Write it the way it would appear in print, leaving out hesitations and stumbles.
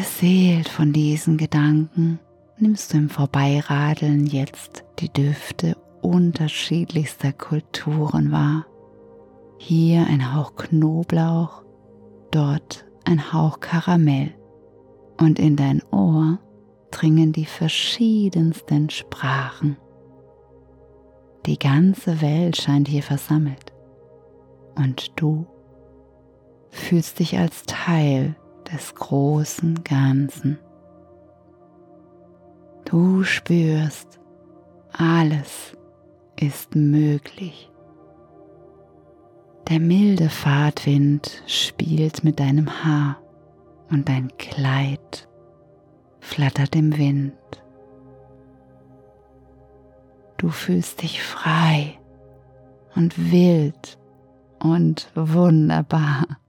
Beseelt von diesen Gedanken nimmst du im Vorbeiradeln jetzt die Düfte unterschiedlichster Kulturen wahr. Hier ein Hauch Knoblauch, dort ein Hauch Karamell. Und in dein Ohr dringen die verschiedensten Sprachen. Die ganze Welt scheint hier versammelt. Und du fühlst dich als Teil des großen Ganzen. Du spürst, alles ist möglich. Der milde Fahrtwind spielt mit deinem Haar und dein Kleid flattert im Wind. Du fühlst dich frei und wild und wunderbar.